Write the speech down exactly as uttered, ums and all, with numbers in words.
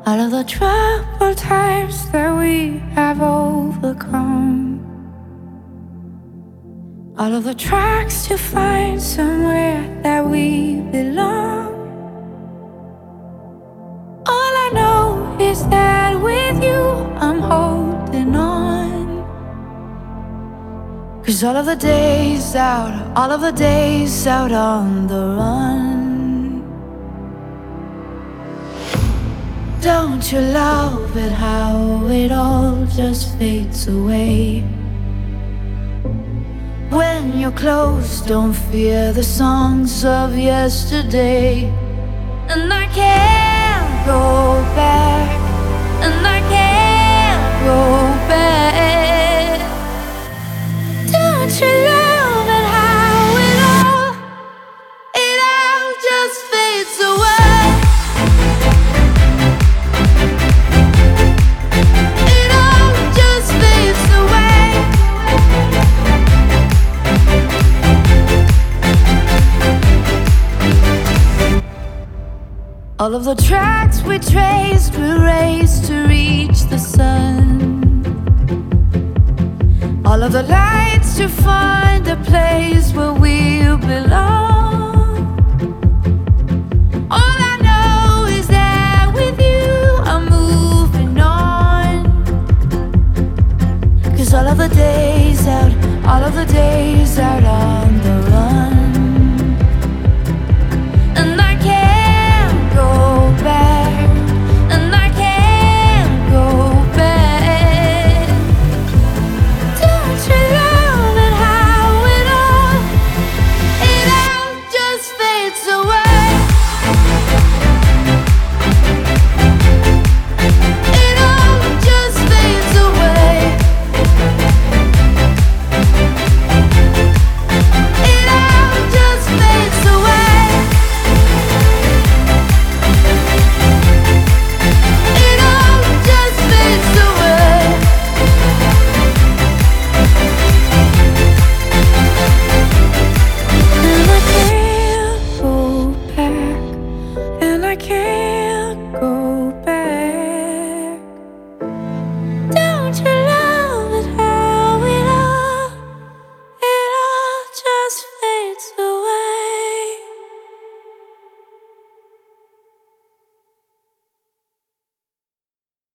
All of the troubled times that we have overcome, all of the tracks to find somewhere that we belong. All I know is that with you I'm holding on. 'Cause all of the days out, all of the days out on the run. Don't you love it how it all just fades away? When you're close, don't fear the songs of yesterday. And I can't go back, and I can't go back. Don't you love it how it all, it all just fades away? It all just fades away. All of the tracks we traced, we raced to reach the sun. All of the lights to find a place